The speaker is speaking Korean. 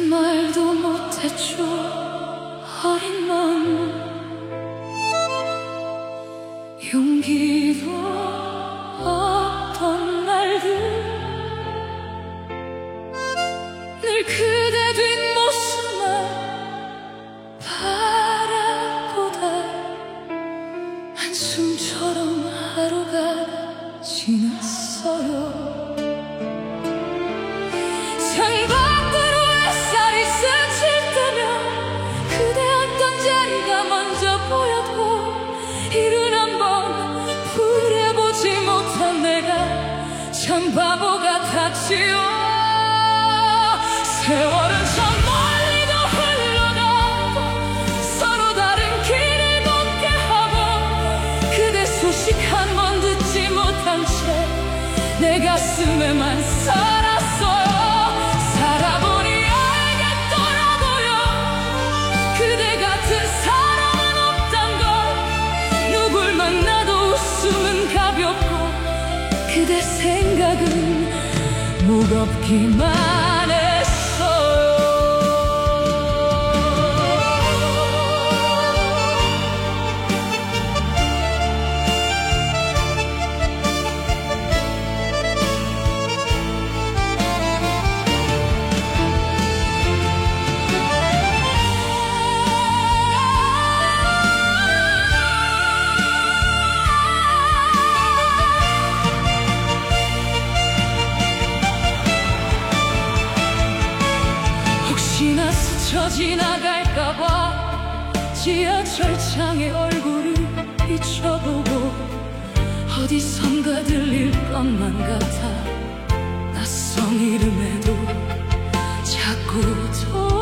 말도 못했죠. 어린 마음 용기도 없던 날들 늘 그대 뒷모습만 바라보다 한숨처럼 하루가 지났어요. 창밖으로 햇살이 스칠 때면 그대 앉던 자리가 먼저 보였고 일은 한번 부려보지 못한 내가 참 바보 같았지요. 세월은 저 멀리도 흘러가고 서로 다른 길을 걷게 하고 그대 소식 한 번 듣지 못한 채 내 가슴에만 살았어요. 살아보니 알겠더라고요. 그대 같은 사람은 없단 걸. 누굴 만나도 웃음은 가볍고 그대 생각은 무겁기만 했어요. 혹시나 스쳐 지나갈까봐 지하철창에 얼굴을 비춰보고 어디선가 들릴 것만 같아 낯선 이름에도 자꾸